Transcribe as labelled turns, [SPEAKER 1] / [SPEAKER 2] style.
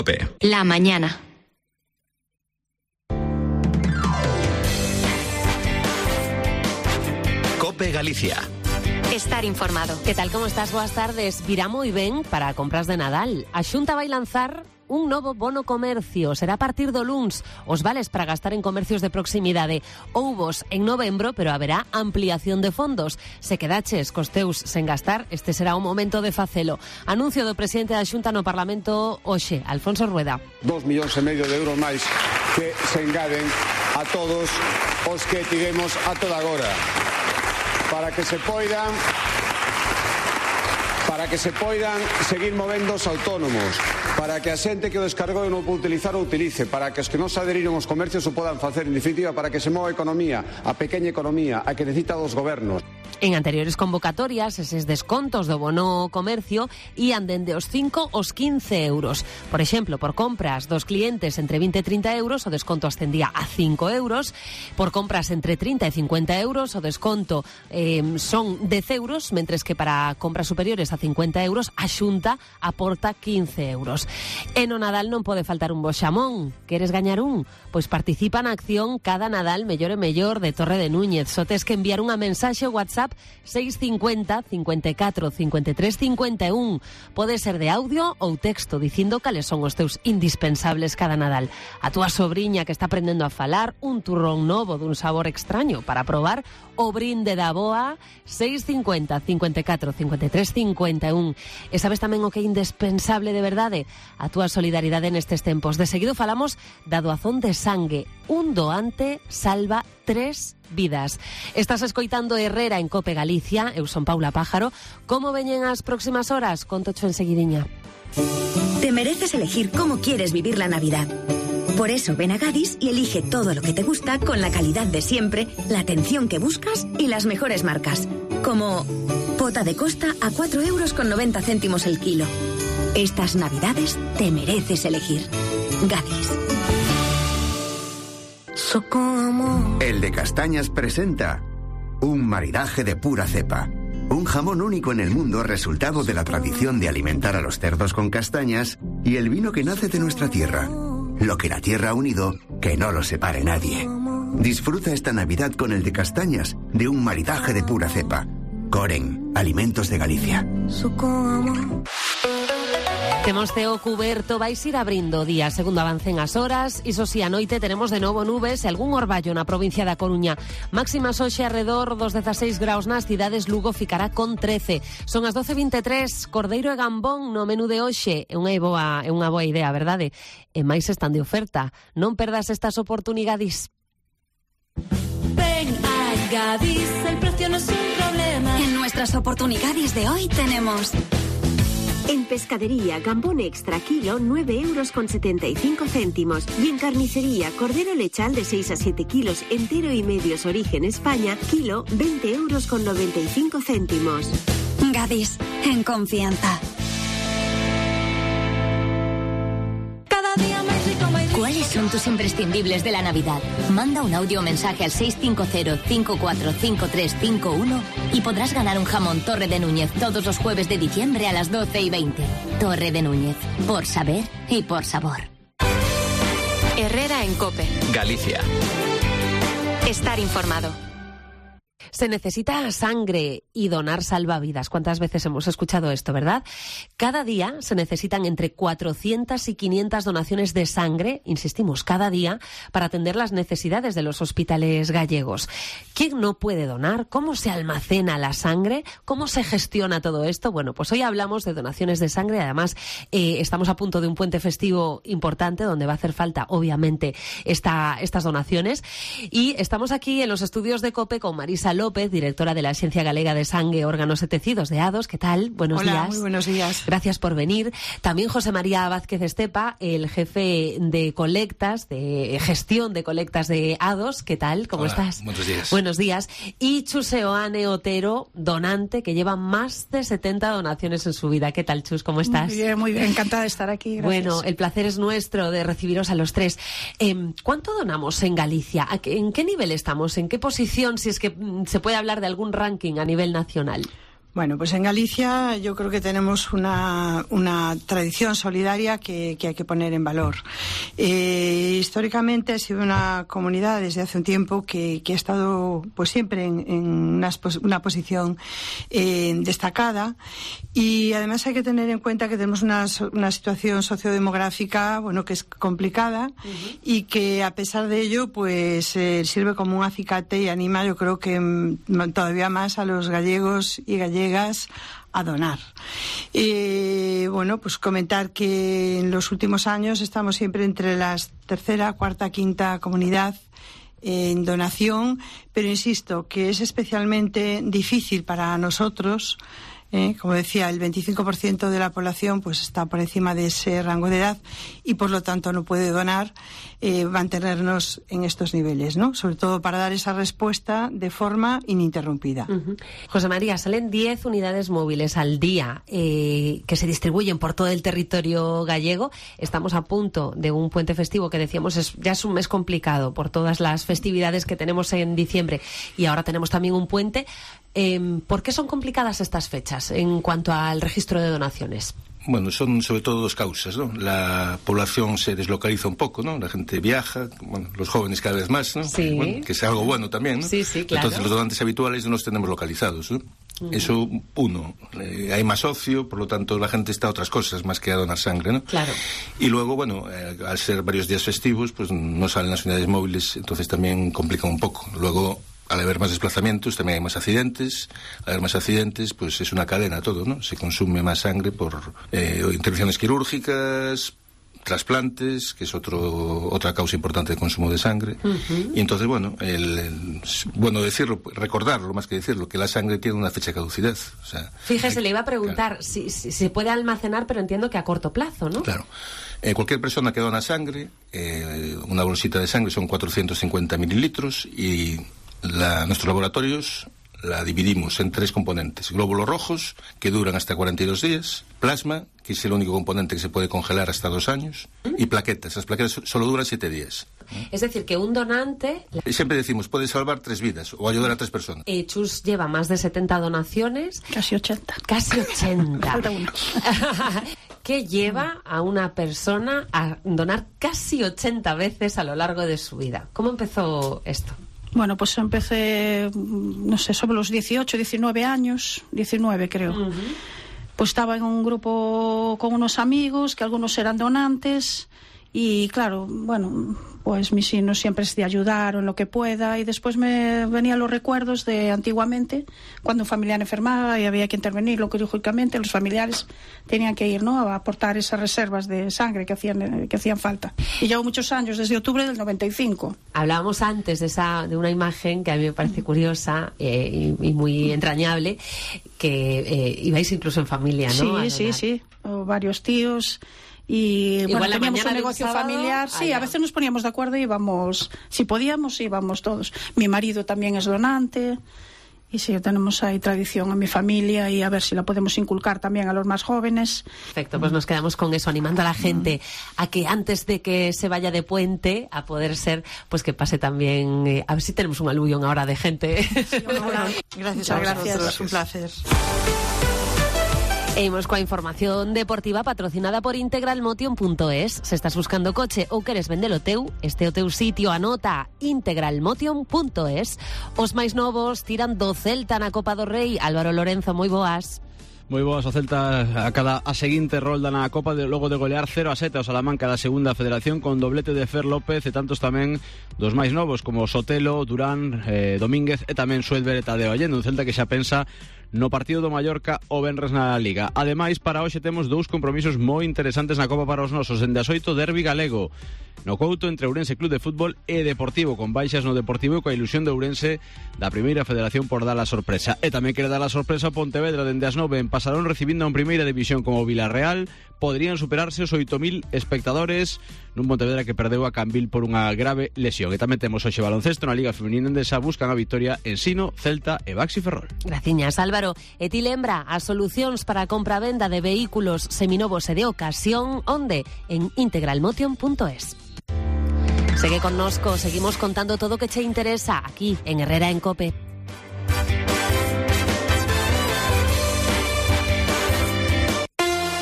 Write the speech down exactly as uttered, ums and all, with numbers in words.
[SPEAKER 1] La mañana.
[SPEAKER 2] COPE Galicia.
[SPEAKER 1] Estar informado.
[SPEAKER 3] ¿Qué tal, como estás? Boas tardes. Viramo y Ben para compras de Nadal. A Xunta vai lanzar un novo bono comercio. Será a partir do luns. Os vales para gastar en comercios de proximidade. Houbos en novembro, pero haberá ampliación de fondos. Se quedaches cos teus sen gastar, este será o momento de facelo. Anuncio do presidente da Xunta no Parlamento hoxe, Alfonso Rueda.
[SPEAKER 4] Dos millóns e medio de euros máis que se engaden a todos os que tivemos a toda agora. Para que se poidan para que se poidan seguir movendo os autónomos, para que a xente que o descargou e non o utilizar o utilice, para que os que non se aderiron aos comercios o podan facer, en definitiva, para que se mova a economía, a pequena economía, a que necesita dos gobernos.
[SPEAKER 3] En anteriores convocatorias, eses descontos do bono comercio ían dende os cinco aos quince euros. Por exemplo, por compras dos clientes entre vinte e trinta euros, o desconto ascendía a cinco euros. Por compras entre trinta e cincuenta euros, o desconto eh, son dez euros, mentres que para compras superiores a cincuenta euros, a Xunta aporta quince euros. E no Nadal non pode faltar un bo xamón. Queres gañar un? Pois participa na acción Cada Nadal Mellor e Mellor de Torre de Núñez. Só tes que enviar unha mensaxe ao WhatsApp seis cincuenta, cincuenta e catro, cincuenta e tres, cincuenta e un. Pode ser de audio ou texto dicindo cales son os teus indispensables cada Nadal. A túa sobriña que está aprendendo a falar, un turrón novo dun sabor extraño para probar, o brinde da boa, seis cincuenta, cincuenta e catro, cincuenta e tres, cincuenta e un. E sabes tamén o que é indispensable de verdade? A túa solidaridade nestes tempos. De seguido falamos da doazón de sangue. Un doante salva tres vidas. Estás escoitando Herrera en COPE Galicia. Eu son Paula Pájaro. Como veñen as próximas horas? Contocho enseguidiña.
[SPEAKER 5] Te mereces elegir cómo quieres vivir la Navidad. Por eso ven a Gadis y elige todo lo que te gusta con la calidad de siempre, la atención que buscas y las mejores marcas. Como pota de costa a cuatro euros con noventa céntimos el kilo. Estas Navidades te mereces elegir. Gadis.
[SPEAKER 6] El de Castañas presenta un maridaje de pura cepa. Un jamón único en el mundo, resultado de la tradición de alimentar a los cerdos con castañas, y el vino que nace de nuestra tierra. Lo que la tierra ha unido, que no lo separe nadie. Disfruta esta Navidad con el de Castañas, de un maridaje de pura cepa. Coren, Alimentos de Galicia.
[SPEAKER 3] Temos ceo cuberto, vais ir abrindo día segundo avancen as horas. Iso si, a noite teremos de novo nubes e algún orballo na provincia da Coruña. Máximas hoxe arredor dos dezaseis graus nas cidades. Lugo ficará con trece. Son as doce e vinte e tres. Cordeiro e gambón no menú de hoxe. É unha boa, é unha boa idea, verdade? E máis están de oferta. Non perdas estas oportunidades.
[SPEAKER 7] Ven a Gadis, el precio no es un problema.
[SPEAKER 5] En nuestras oportunidades de hoy tenemos...
[SPEAKER 8] En pescadería, gambón extra kilo, nueve euros con setenta y cinco céntimos. Y en carnicería, cordero lechal de seis a siete kilos, entero y medios origen España, kilo, veinte euros con noventa y cinco céntimos.
[SPEAKER 5] Gadis, en confianza.
[SPEAKER 7] Cada día más rico, más rico.
[SPEAKER 9] ¿Cuáles son tus imprescindibles de la Navidad? Manda un audio o mensaje al seis cinco cero, cinco cuatro cinco tres cinco uno y podrás ganar un jamón Torre de Núñez todos los jueves de diciembre a las doce y veinte. Torre de Núñez, por saber y por sabor.
[SPEAKER 1] Herrera en COPE
[SPEAKER 2] Galicia.
[SPEAKER 1] Estar informado.
[SPEAKER 3] Se necesita sangre y donar salva vidas. ¿Cuántas veces hemos escuchado esto, verdad? Cada día se necesitan entre cuatrocientas y quinientas donaciones de sangre, insistimos, cada día, para atender las necesidades de los hospitales gallegos. ¿Quién no puede donar? ¿Cómo se almacena la sangre? ¿Cómo se gestiona todo esto? Bueno, pues hoy hablamos de donaciones de sangre. Además, eh, estamos a punto de un puente festivo importante donde va a hacer falta, obviamente, esta, estas donaciones. Y estamos aquí en los estudios de COPE con Marisa López, directora de la Axencia Galega de Sangue, Órganos e Tecidos de A D O S. ¿Qué tal? Buenos
[SPEAKER 10] Hola,
[SPEAKER 3] días.
[SPEAKER 10] Muy buenos días.
[SPEAKER 3] Gracias por venir. También José María Vázquez Estepa, el jefe de colectas, de gestión de colectas de A D O S. ¿Qué tal? ¿Cómo
[SPEAKER 11] Hola,
[SPEAKER 3] estás?
[SPEAKER 11] Buenos días.
[SPEAKER 3] Buenos días. Y Chus Oane Otero, donante, que lleva más de setenta donaciones en su vida. ¿Qué tal, Chus? ¿Cómo estás?
[SPEAKER 10] Muy bien, muy bien. Encantada de estar aquí. Gracias.
[SPEAKER 3] Bueno, el placer es nuestro de recibiros a los tres. Eh, ¿Cuánto donamos en Galicia? ¿En qué nivel estamos? ¿En qué posición, si es que se puede hablar de algún ranking a nivel nacional?
[SPEAKER 10] Bueno, pues en Galicia yo creo que tenemos una, una tradición solidaria que, que hay que poner en valor. Eh, históricamente ha sido una comunidad desde hace un tiempo que, que ha estado pues siempre en, en una, una posición eh, destacada, y además hay que tener en cuenta que tenemos una, una situación sociodemográfica, bueno, que es complicada, uh-huh. y que a pesar de ello pues eh, sirve como un acicate y anima, yo creo que mm, todavía más a los gallegos y gallegas a donar. Eh, bueno, pues comentar que en los últimos años estamos siempre entre la tercera, cuarta, quinta comunidad en donación, pero insisto que es especialmente difícil para nosotros. Eh, como decía, el veinticinco por ciento de la población pues está por encima de ese rango de edad y por lo tanto no puede donar, eh, mantenernos en estos niveles, ¿no? Sobre todo para dar esa respuesta de forma ininterrumpida.
[SPEAKER 3] Uh-huh. José María, salen diez unidades móviles al día eh, que se distribuyen por todo el territorio gallego. Estamos a punto de un puente festivo que decíamos es, ya es un mes complicado por todas las festividades que tenemos en diciembre, y ahora tenemos también un puente. Eh, ¿Por qué son complicadas estas fechas en cuanto al registro de donaciones?
[SPEAKER 2] Bueno, son sobre todo dos causas, ¿no? La población se deslocaliza un poco, ¿no? La gente viaja, bueno, los jóvenes cada vez más, ¿no?
[SPEAKER 3] Sí.
[SPEAKER 2] Bueno, que es algo bueno también, ¿no?
[SPEAKER 3] Sí, sí, claro.
[SPEAKER 2] Entonces los donantes habituales no los tenemos localizados, ¿no? Uh-huh. Eso, uno, eh, hay más ocio, por lo tanto la gente está a otras cosas más que a donar sangre, ¿no?
[SPEAKER 3] Claro.
[SPEAKER 2] Y luego, bueno, eh, al ser varios días festivos, pues no salen las unidades móviles, entonces también complica un poco. Luego, al haber más desplazamientos, también hay más accidentes. Al haber más accidentes, pues es una cadena todo, ¿no? Se consume más sangre por eh, intervenciones quirúrgicas, trasplantes, que es otro otra causa importante de consumo de sangre. Uh-huh. Y entonces, bueno, el, el, bueno decirlo, recordarlo más que decirlo, que la sangre tiene una fecha de caducidad. O sea,
[SPEAKER 3] fíjese,
[SPEAKER 2] hay,
[SPEAKER 3] le iba a preguntar
[SPEAKER 2] claro.
[SPEAKER 3] si, si se puede almacenar, pero entiendo que a corto plazo, ¿no?
[SPEAKER 2] Claro. Eh, cualquier persona que dona sangre, eh, una bolsita de sangre son cuatrocientos cincuenta mililitros, y La, nuestros laboratorios la dividimos en tres componentes: glóbulos rojos, que duran hasta cuarenta y dos días, plasma, que es el único componente que se puede congelar hasta dos años, y plaquetas. Las plaquetas solo duran siete días.
[SPEAKER 3] Es decir, que un donante...
[SPEAKER 2] Siempre decimos, puede salvar tres vidas o ayudar a tres personas.
[SPEAKER 3] Eh, Chus lleva más de setenta donaciones.
[SPEAKER 10] Casi ochenta.
[SPEAKER 3] Casi ochenta.
[SPEAKER 10] Falta uno.
[SPEAKER 3] ¿Qué lleva a una persona a donar casi ochenta veces a lo largo de su vida? ¿Cómo empezó esto?
[SPEAKER 10] Bueno, pues empecé, no sé, sobre los dieciocho, diecinueve años, diecinueve creo. Uh-huh. Pues estaba en un grupo con unos amigos, que algunos eran donantes, y claro, bueno, pues mi signo siempre es de ayudar en lo que pueda, y después me venían los recuerdos de antiguamente, cuando un familiar enfermaba y había que intervenir, lo quirúrgicamente, los familiares tenían que ir, ¿no?, a aportar esas reservas de sangre que hacían, que hacían falta. Y llevo muchos años, desde octubre del noventa y cinco.
[SPEAKER 3] Hablábamos antes de esa de una imagen que a mí me parece curiosa eh, y, y muy entrañable, que eh, ibais incluso en familia, ¿no?
[SPEAKER 10] Sí, sí, sí, o varios tíos. Y
[SPEAKER 3] igual
[SPEAKER 10] bueno, teníamos un negocio
[SPEAKER 3] sábado,
[SPEAKER 10] familiar, sí,
[SPEAKER 3] allá.
[SPEAKER 10] A veces nos poníamos de acuerdo y íbamos, si podíamos, íbamos todos. Mi marido también es donante, y sí, tenemos ahí tradición en mi familia, y a ver si la podemos inculcar también a los más jóvenes.
[SPEAKER 3] Perfecto, pues nos quedamos con eso, animando a la gente a que antes de que se vaya de puente, a poder ser, pues que pase también, eh, a ver si tenemos un aluvión ahora de gente.
[SPEAKER 10] Sí, gracias, a gracias, gracias, un placer.
[SPEAKER 3] E imos coa información deportiva patrocinada por integralmotion punto es. Se estás buscando coche ou queres vendelo teu, este é o teu sitio, anota integralmotion punto es. Os máis novos tiran do Celta na Copa do Rei. Álvaro Lorenzo, moi boas.
[SPEAKER 11] Moi boas, o Celta a cada a seguinte rolda na Copa de, logo de golear cero a sete ao Salamanca da segunda federación, con doblete de Fer López e tantos tamén dos máis novos como Sotelo, Durán, eh, Domínguez e tamén Suelver e Tadeo Allende. Un Celta que xa pensa no partido do Mallorca o venres na Liga. Ademais, para hoxe temos dous compromisos moi interesantes na Copa para os nosos. En das oito, derbi galego no Couto entre Ourense Club de Fútbol e Deportivo, con baixas no Deportivo e coa ilusión de Ourense da primeira federación por dar a sorpresa. E tamén quere dar a sorpresa a Pontevedra dende as nove en Pasarón, recibindo en primeira división como Villarreal. Poderían superarse os oito mil espectadores nun Pontevedra que perdeu a Cambil por unha grave lesión. E tamén temos hoxe baloncesto na Liga Femenina Endesa, buscan a victoria Ensino, Celta e Baxi Ferrol.
[SPEAKER 3] Graciñas, Álvaro. E ti lembra as solucións para a compra-venda de vehículos seminovos e de ocasión, onde? En integralmotion punto es. Segue connosco, seguimos contando todo o que che interesa aquí en Herrera en Cope.